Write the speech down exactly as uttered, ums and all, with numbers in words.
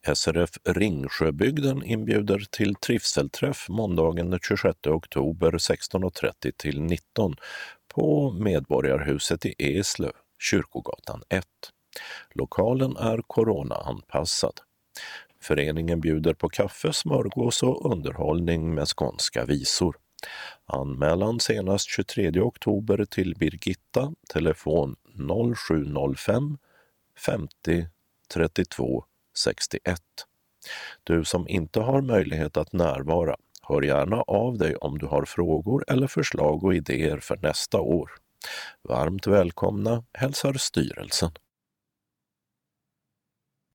S R F Ringsjöbygden inbjuder till trivselträff måndagen den tjugosjätte oktober sexton och trettio till nitton på Medborgarhuset i Eslöv, Kyrkogatan ett. Lokalen är coronaanpassad. Föreningen bjuder på kaffe, smörgås och underhållning med skånska visor. Anmälan senast tjugotredje oktober till Birgitta, telefon noll sju noll fem femtio trettiotvå sextioett. Du som inte har möjlighet att närvara, hör gärna av dig om du har frågor eller förslag och idéer för nästa år. Varmt välkomna hälsar styrelsen.